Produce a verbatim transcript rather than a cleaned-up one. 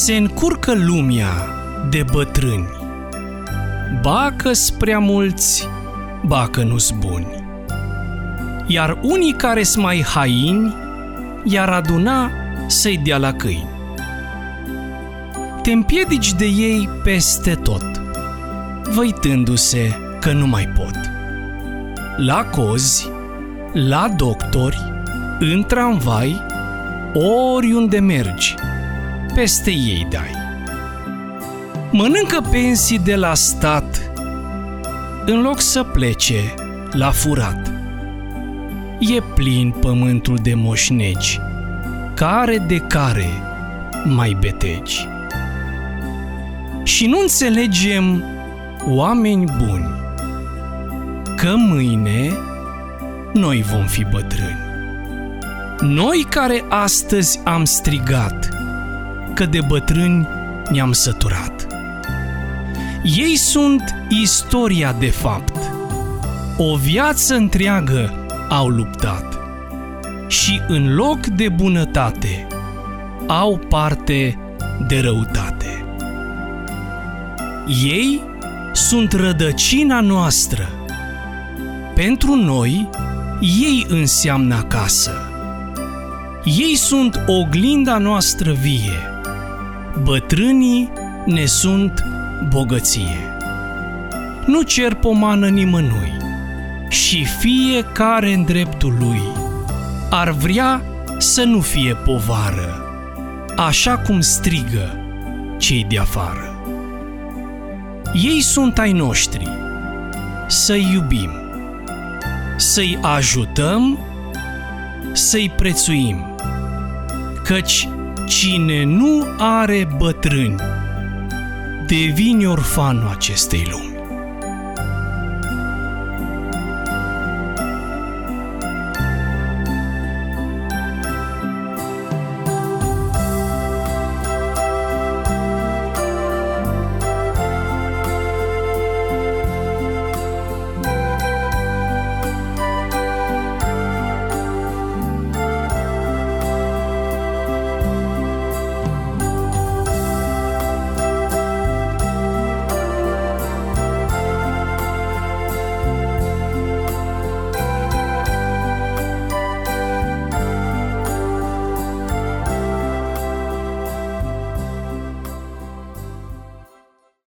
Se încurcă lumea de bătrâni, ba că-s prea mulți, ba că nu-s buni. Iar unii care-s mai haini i-ar aduna să-i dea la câini. Te împiedici de ei peste tot, văitându-se că nu mai pot. La cozi, la doctori, în tramvai, oriunde mergi, peste ei dai. Mănâncă pensii de la stat, în loc să plece la furat. E plin pământul de moșnegi, care de care mai betegi. Și nu înțelegem, oameni buni, că mâine noi vom fi bătrâni. Noi care astăzi am strigat că de bătrâni ne-am săturat. Ei sunt istoria de fapt. O viață întreagă au luptat și în loc de bunătate au parte de răutate. Ei sunt rădăcina noastră. Pentru noi, ei înseamnă acasă. Ei sunt oglinda noastră vie. Bătrânii ne sunt bogăție. Nu cer pomană nimănui și fiecare în dreptul lui ar vrea să nu fie povară, așa cum strigă cei de afară. Ei sunt ai noștri, să-i iubim, să-i ajutăm, să-i prețuim, căci cine nu are bătrâni devine orfanul acestei lumi.